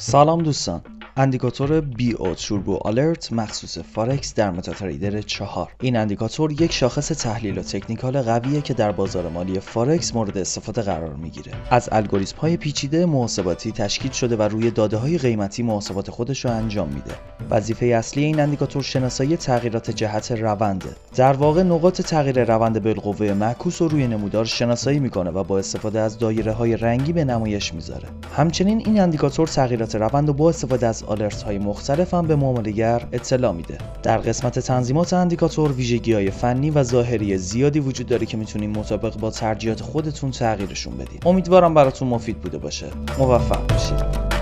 سلام دوستان، اندیکاتور BO توربو آلرت مخصوص فارکس در متاتریدر 4. این اندیکاتور یک شاخص تحلیل و تکنیکال قویه که در بازار مالی فارکس مورد استفاده قرار میگیره. از الگوریتم های پیچیده محاسباتی تشکیل شده و روی داده های قیمتی محاسبات خودش رو انجام میده. وظیفه اصلی این اندیکاتور شناسایی تغییرات جهت رونده. در واقع نقاط تغییر روند بالقوه معکوس رو روی نمودار شناسایی میکنه و با استفاده از دایره های رنگی به نمایش میذاره. همچنین این اندیکاتور تغییرات روند رو با استفاده از آلرت های مختلف هم به معامله‌گر اطلاع میده. در قسمت تنظیمات اندیکاتور ویژگی‌های فنی و ظاهری زیادی وجود داره که میتونین مطابق با ترجیحات خودتون تغییرشون بدین. امیدوارم براتون مفید بوده باشه. موفق باشید.